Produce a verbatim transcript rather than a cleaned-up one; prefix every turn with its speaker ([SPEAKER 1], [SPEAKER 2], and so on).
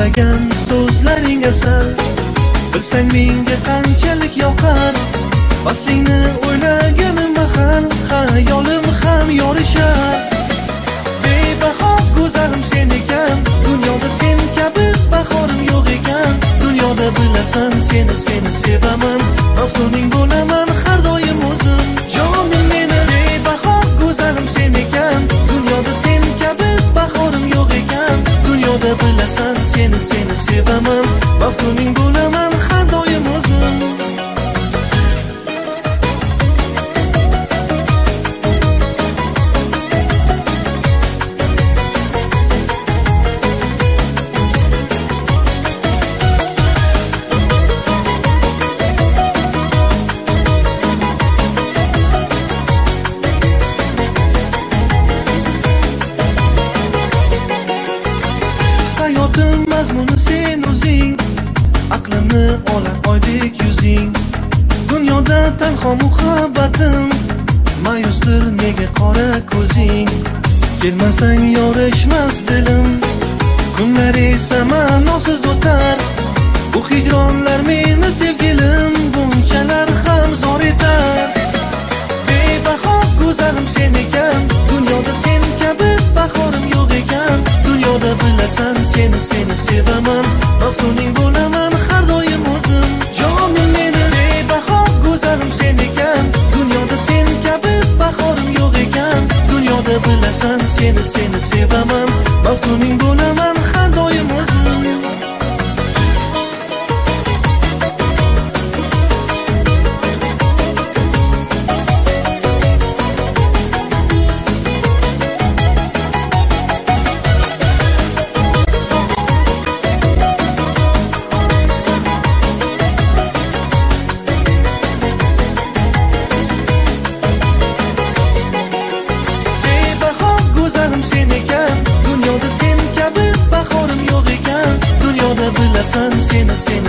[SPEAKER 1] aytmagan so'zlaring asal. Bilsang menga qanchalik yoqar, Faslingni o'ylaganim mahal xayolim ham yorishar. Bebaho go'zalim sen ekan, dunyoda sen kabi bahorim yo'q ekan. Dunyoda bilasan seni seni sevaman, maftuning bo'laman har doim o'zim. Jonim meni bebaho go'zalim sen ekan, dunyoda sen kabi bahorim yo'q ekan. Dunyoda bilasan seni seni sevaman, maftuning bo'laman har doim o'zim. Hayotim mazmuni sen o'zing, aqlimni olar oydek yuzing. Dunyoda tanho muhabbatim, ma'yusdir nega qora ko'zing. Kelmasang yorishmas dilim, kunlar esa ma'nosiz o'tar. Bu hijronlar meni sevgilim bunchalar ham zor etar. Bebaho go'zalim sen ekan, dunyoda sen kabi bahorim yo'q ekan. Dunyoda bilasan seni seni sevaman, maftuning bo'laman har doim o'zim. Jonim meni bebaho go'zalim sen ekan, dunyoda sen kabi bahorim yo'q ekan. Dunyoda bilasan seni seni sevaman, maftuning bo'laman har doim o'zim. Sen sen